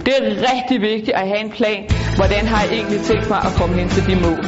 Det er rigtig vigtigt at have en plan. Hvordan har jeg egentlig tænkt mig at komme hen til de mål?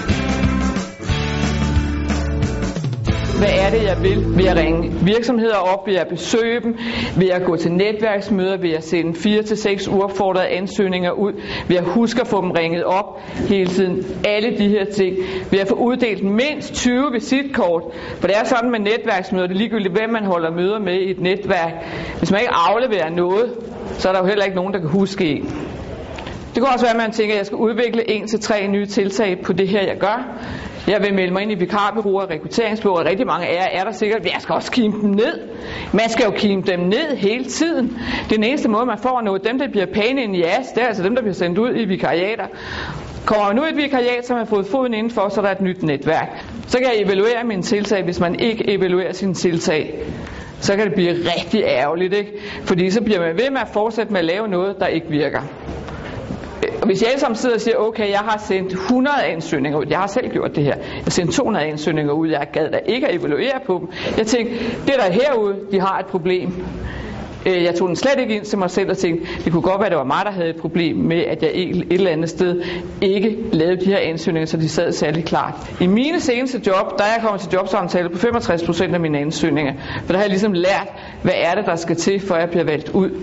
Hvad er det, jeg vil? Vil jeg ringe virksomheder op? Vil jeg besøge dem? Vil jeg gå til netværksmøder? Vil jeg sende 4 til 6 uopfordrede ansøgninger ud? Vil jeg huske at få dem ringet op hele tiden? Alle de her ting. Vil jeg få uddelt mindst 20 visitkort? For det er sådan med netværksmøder, det er ligegyldigt, hvem man holder møder med i et netværk. Hvis man ikke afleverer noget, så er der jo heller ikke nogen, der kan huske en. Det kan også være, at man tænker, at jeg skal udvikle 1 til 3 nye tiltag på det her, jeg gør. Jeg vil melde mig ind i vikarbureauer og rekrutteringsbureauer, og rigtig mange af jer er der sikkert. Jeg skal også kime dem ned. Man skal jo kime dem ned hele tiden. Det er den eneste måde, man får noget. Dem, der bliver pæne ind i jeres, det er altså dem, der bliver sendt ud i vikariater. Kommer man ud i et vikariat, så har man fået foden indenfor, så der er et nyt netværk. Så kan jeg evaluere mine tiltag. Hvis man ikke evaluerer sine tiltag, så kan det blive rigtig ærgerligt, ikke? Fordi så bliver man ved med at fortsætte med at lave noget, der ikke virker. Hvis jeg alle sammen sidder og siger, okay, jeg har sendt 100 ansøgninger ud, jeg har selv gjort det her, jeg har sendt 200 ansøgninger ud, jeg gad da ikke at evaluere på dem. Jeg tænkte, det der herude, de har et problem. Jeg tog den slet ikke ind til mig selv og tænkte, det kunne godt være, det var mig, der havde et problem med, at jeg et eller andet sted ikke lavede de her ansøgninger, så de sad særlig klart. I mine seneste job, der er jeg kommet til jobsamtale på 65% af mine ansøgninger, for der har jeg ligesom lært, hvad er det, der skal til, for at jeg bliver valgt ud.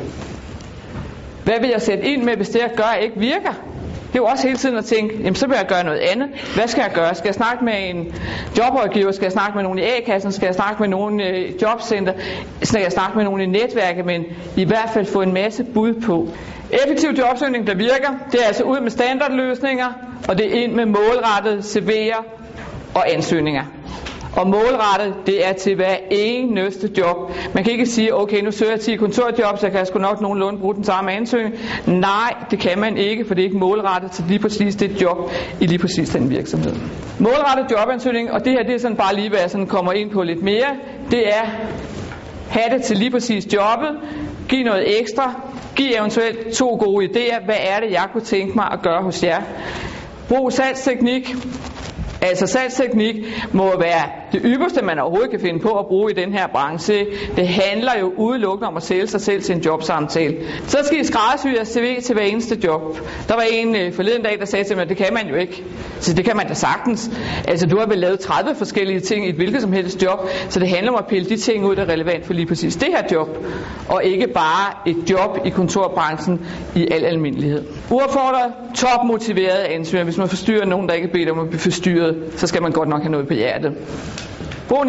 Hvad vil jeg sætte ind med, hvis det, jeg gør, ikke virker? Det er jo også hele tiden at tænke, jamen så vil jeg gøre noget andet. Hvad skal jeg gøre? Skal jeg snakke med en jobrådgiver? Skal jeg snakke med nogen i A-kassen? Skal jeg snakke med nogen i jobcenter? Skal jeg snakke med nogen i netværket? Men i hvert fald få en masse bud på. Effektiv jobsøgning, der virker, det er altså ud med standardløsninger, og det er ind med målrettede CV'er og ansøgninger. Og målrettet, det er til hver eneste job. Man kan ikke sige, okay, nu søger jeg 10 kontorjobs, så kan jeg sgu nok nogenlunde bruge den samme ansøgning. Nej, det kan man ikke, for det er ikke målrettet til lige præcis det job i lige præcis den virksomhed. Målrettet jobansøgning, og det her, det er sådan bare lige, hvad jeg sådan kommer ind på lidt mere, det er have det til lige præcis jobbet, giv noget ekstra, giv eventuelt 2 gode idéer, hvad er det, jeg kunne tænke mig at gøre hos jer. Brug salgsteknik. Altså salgsteknik må være det ypperste, man overhovedet kan finde på at bruge i den her branche. Det handler jo udelukkende om at sælge sig selv til en jobsamtale. Så skal I skræddersy jeres CV til hver eneste job. Der var en forleden dag, der sagde til mig, at det kan man jo ikke. Så det kan man da sagtens. Altså du har vel lavet 30 forskellige ting i et hvilket som helst job, så det handler om at pille de ting ud, der er relevant for lige præcis det her job. Og ikke bare et job i kontorbranchen i al almindelighed. Uopfordret, topmotiveret ansøger. Hvis man forstyrrer nogen, der ikke beder om at blive forstyrret, så skal man godt nok have noget på hjertet. Brug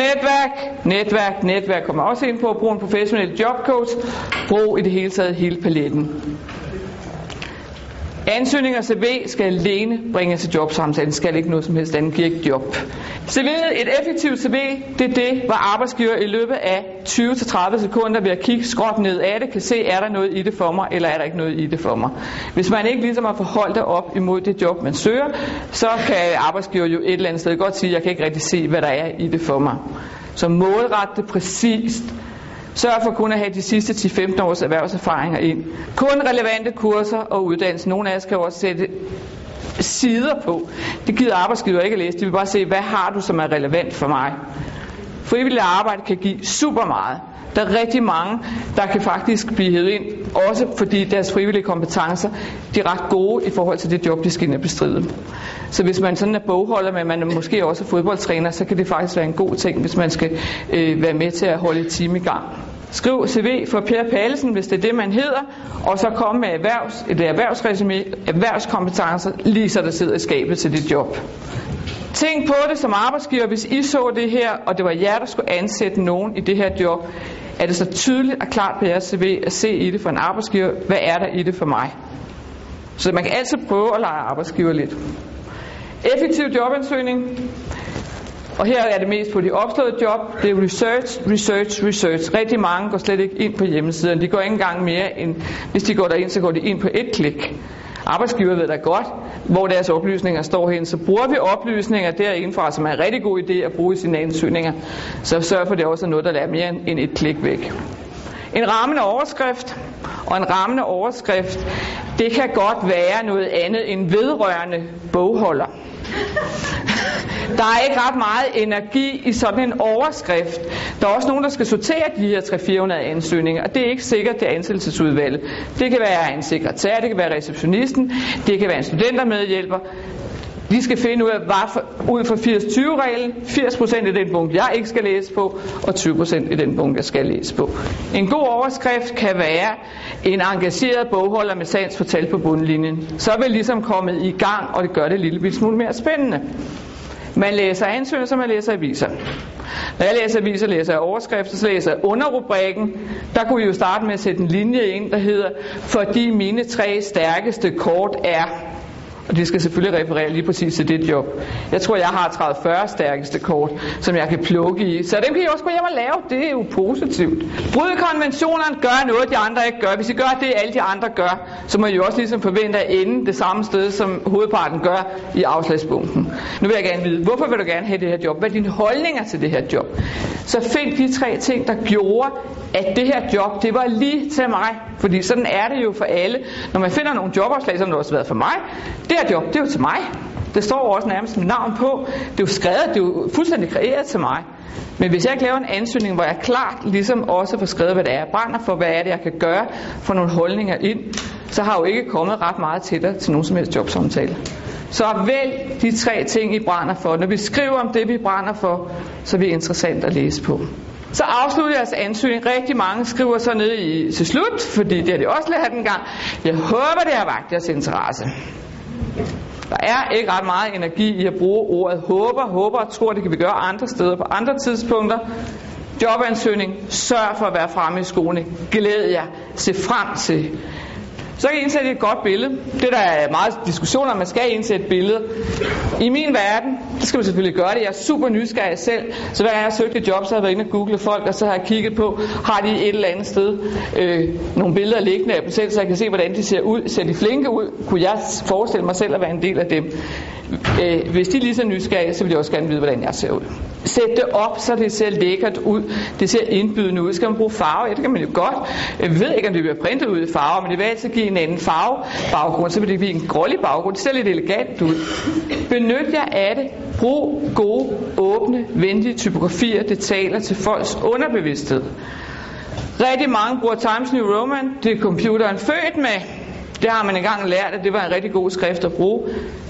netværk kommer også ind på. Brug en professionel jobcoach. Brug i det hele taget hele paletten. Ansøgning og CV skal alene bringe til jobsamtalen. Skal ikke noget som helst andet, giver ikke job. CV'et, et effektivt CV, det er det, hvor arbejdsgiver i løbet af 20-30 sekunder ved at kigge skråt ned af det, kan se, er der noget i det for mig, eller er der ikke noget i det for mig. Hvis man ikke ligesom har forholdt det op imod det job, man søger, så kan arbejdsgiver jo et eller andet sted godt sige, jeg kan ikke rigtig se, hvad der er i det for mig. Så målret det præcist. Sørg for kun at have de sidste 10-15 års erhvervserfaringer ind. Kun relevante kurser og uddannelse. Nogle af jer skal også sætte sider på. Det gider arbejdsgiver ikke at læse. De vil bare se, hvad har du, som er relevant for mig. Frivilligt arbejde kan give super meget. Der er rigtig mange, der kan faktisk blive hævet ind, også fordi deres frivillige kompetencer, de er ret gode i forhold til det job, de skal ind og bestride. Så hvis man sådan er bogholder, men man er måske også fodboldtræner, så kan det faktisk være en god ting, hvis man skal være med til at holde et team i gang. Skriv CV for Per Pallesen, hvis det er det, man hedder, og så kom med et erhvervsresumé, erhvervskompetencer, lige så der sidder i skabet til dit job. Tænk på det som arbejdsgiver, hvis I så det her, og det var jer, der skulle ansætte nogen i det her job, er det så tydeligt og klart på jeres CV at se i det for en arbejdsgiver, hvad er der i det for mig? Så man kan altid prøve at lege arbejdsgiver lidt. Effektiv jobansøgning. Og her er det mest på de opslåede job. Det er research. Rigtig mange går slet ikke ind på hjemmesiden. De går ikke engang mere end, hvis de går derind, så går de ind på et klik. Arbejdsgiver ved da godt, hvor deres oplysninger står hen. Så bruger vi oplysninger derindefra, som er en rigtig god idé at bruge i sine ansøgninger. Så sørg for, det også er noget, der er mere end et klik væk. En rammende overskrift. Og en rammende overskrift, det kan godt være noget andet end vedrørende bogholder. Der er ikke ret meget energi i sådan en overskrift. Der er også nogen, der skal sortere de her 300-400 ansøgninger, og det er ikke sikkert, det er ansættelsesudvalget. Det kan være en sekretær, det kan være receptionisten, det kan være en studentermedhjælper. De skal finde ud af, ud fra 80-20-reglen, 80% i den bunke, jeg ikke skal læse på, og 20% i den bunke, jeg skal læse på. En god overskrift kan være en engageret bogholder med sans fortalt på bundlinjen. Så er vi ligesom kommet i gang, og det gør det en lille smule mere spændende. Man læser ansøgninger, som man læser aviser. Når jeg læser aviser, læser jeg overskrifter, så læser jeg underrubrikken. Der kunne vi jo starte med at sætte en linje ind, der hedder, fordi mine 3 stærkeste kort er... Og det skal selvfølgelig referere lige præcis til det job. Jeg tror, jeg har 30-40 stærkeste kort, som jeg kan plukke i. Så dem kan I også gå hjem og lave. Det er jo positivt. Bryde konventionerne, gør noget, de andre ikke gør. Hvis I gør det, alle de andre gør, så må I jo også ligesom forvente at ende det samme sted, som hovedparten gør i afslagsbunken. Nu vil jeg gerne vide, hvorfor vil du gerne have det her job? Hvad er dine holdninger til det her job? Så find de 3 ting, der gjorde, at det her job, det var lige til mig. Fordi sådan er det jo for alle. Når man finder nogle jobopslag, som det også har været for mig, det her job, det er jo til mig. Det står også nærmest mit navn på. Det er jo skrevet, det er jo fuldstændig kreeret til mig. Men hvis jeg ikke laver en ansøgning, hvor jeg klart ligesom også får skrevet, hvad det er, jeg brænder for, hvad er det, jeg kan gøre, for nogle holdninger ind, så har jo ikke kommet ret meget til dig til nogen som helst jobsamtale. Så vælg de 3 ting, I brænder for. Når vi skriver om det, vi brænder for, så er det interessant at læse på. Så afslutter jeres ansøgning. Rigtig mange skriver så ned til slut, fordi det har de også lært en gang. Jeg håber, det har vakt jeres interesse. Der er ikke ret meget energi i at bruge ordet håber og tror, det kan vi gøre andre steder på andre tidspunkter. Jobansøgning. Sørg for at være fremme i skoene. Glæd jer. Se frem til. Så kan I indsætte et godt billede. Det der er meget diskussioner, man skal indsætte billeder. I min verden, det skal man selvfølgelig gøre det. Jeg er super nysgerrig selv. Så hver gang jeg har søgt et job, så har jeg været inde og googlet folk, og så har jeg kigget på, har de et eller andet sted nogle billeder liggende af dem selv, så jeg kan se, hvordan de ser ud. Ser de flinke ud? Kunne jeg forestille mig selv at være en del af dem? Hvis de er lige så nysgerrige, så vil jeg også gerne vide, hvordan jeg ser ud. Sæt det op, så det ser lækkert ud. Det ser indbydende ud. Skal man bruge farve? Ja, det kan man jo godt. Jeg ved ikke, om det bliver printet ud i farver, men det vil altid give en anden farvebaggrund. Så vil det blive en grålig baggrund. Det ser lidt elegant ud. Benyt jer af det. Brug gode, åbne, venlige typografier. Det taler til folks underbevidsthed. Rigtig mange bruger Times New Roman. Det er computeren født med. Det har man engang lært, at det var en rigtig god skrift at bruge.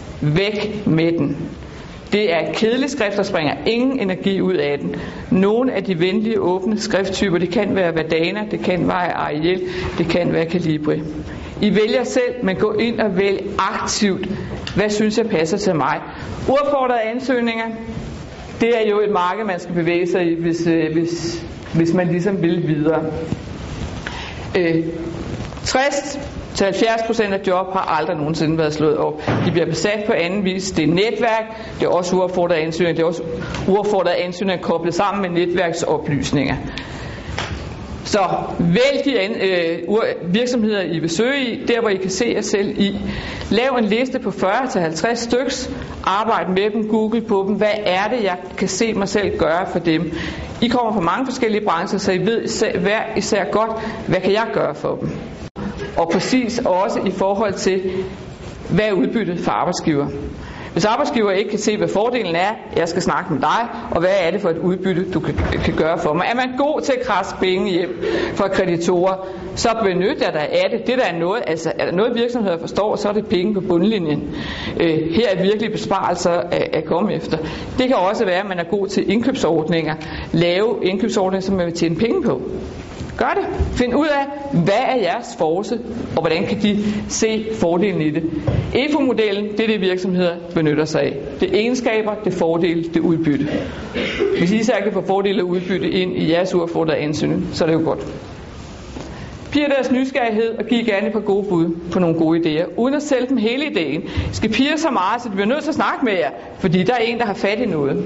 Væk med den. Det er kedelig skrift, der springer ingen energi ud af den. Nogle af de venlige, åbne skrifttyper, det kan være Verdana, det kan være Arial, det kan være Calibri. I vælger selv, men gå ind og vælg aktivt. Hvad synes jeg passer til mig? Uopfordrede ansøgninger, det er jo et marked, man skal bevæge sig i, hvis man ligesom vil videre. 60-70% af job har aldrig nogensinde været slået op. De bliver besat på anden vis. Det er netværk, det er også uopfordrede ansøgninger, det er også uopfordrede ansøgninger koblet sammen med netværksoplysninger. Så vælg de virksomheder, I vil søge i, der hvor I kan se jer selv i. Lav en liste på 40-50 styks. Arbejd med dem, google på dem. Hvad er det, jeg kan se mig selv gøre for dem? I kommer fra mange forskellige brancher, så I ved hver især godt, hvad kan jeg gøre for dem? Og præcis også i forhold til, hvad er udbyttet for arbejdsgiver. Hvis arbejdsgiver ikke kan se, hvad fordelen er, jeg skal snakke med dig, og hvad er det for et udbytte, du kan gøre for mig. Er man god til at krasse penge hjem fra kreditorer, så benyt jer der af det. Det der er noget, altså er der noget virksomheder forstår, så er det penge på bundlinjen. Her er virkelig besparelser at komme efter. Det kan også være, at man er god til indkøbsordninger. Lave indkøbsordninger, som man vil tjene penge på. Gør det. Find ud af, hvad er jeres force, og hvordan kan de se fordelen i det. EFO-modellen, det er det virksomheder benytter sig af. Det egenskaber, det fordele, det udbytte. Hvis I så kan få fordele og udbytte ind i jeres uopfordrede ansøgning, så er det jo godt. Piger deres nysgerrighed og giv gerne et par gode bud på nogle gode idéer, uden at sælge dem hele ideen. I skal pige så meget, så de bliver nødt til at snakke med jer, fordi der er en, der har fat i noget.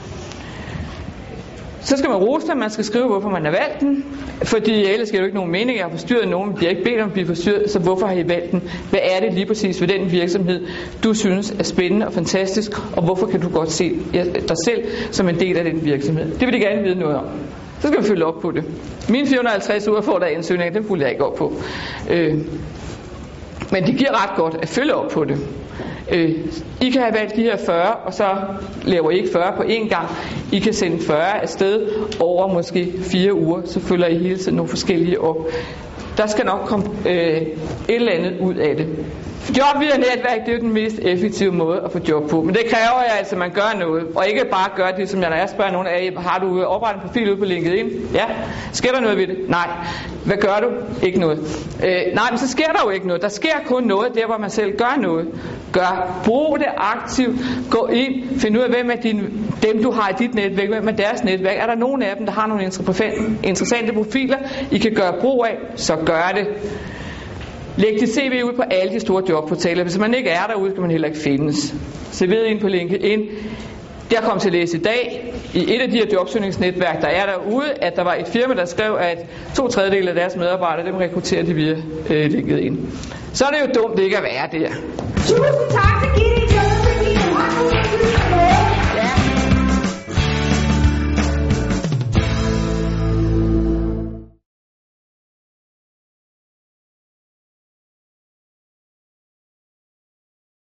Så skal man rose dem, man skal skrive, hvorfor man har valgt den, fordi ellers giver det jo ikke nogen mening, jeg har forstyrret nogen, men de har ikke bedt om at blive forstyrret, så hvorfor har I valgt den? Hvad er det lige præcis ved den virksomhed, du synes er spændende og fantastisk, og hvorfor kan du godt se dig selv som en del af den virksomhed? Det vil de gerne vide noget om. Så skal vi følge op på det. Mine 450 uopfordrede ansøgninger, dem fulgte jeg ikke op på. Men det giver ret godt at følge op på det. I kan have valgt de her 40, og så laver I ikke 40 på én gang. I kan sende 40 afsted over måske 4 uger, så følger I hele tiden nogle forskellige op. Der skal nok komme et eller andet ud af det. Job via netværk, det er jo den mest effektive måde at få job på. Men det kræver altså, at man gør noget. Og ikke bare gør det, som jeg spørger nogen af, har du oprettet en profil ude på LinkedIn? Ja. Sker der noget ved det? Nej. Hvad gør du? Ikke noget. Nej, men så sker der jo ikke noget. Der sker kun noget der, hvor man selv gør noget. Brug det aktivt. Gå ind. Find ud af, hvem er dem, du har i dit netværk. Hvem er deres netværk? Er der nogen af dem, der har nogle interessante profiler, I kan gøre brug af? Så gør det. Læg dit CV ud på alle de store jobportaler. Hvis man ikke er derude, kan man heller ikke findes. CV'et ind på LinkedIn. Jeg kom til at læse i dag, i et af de her jobsøgningsnetværk, der er derude, at der var et firma, der skrev, at 2/3 af deres medarbejdere, dem rekrutterer de via LinkedIn. Så er det jo dumt ikke at være der. Tusind tak til Gitte.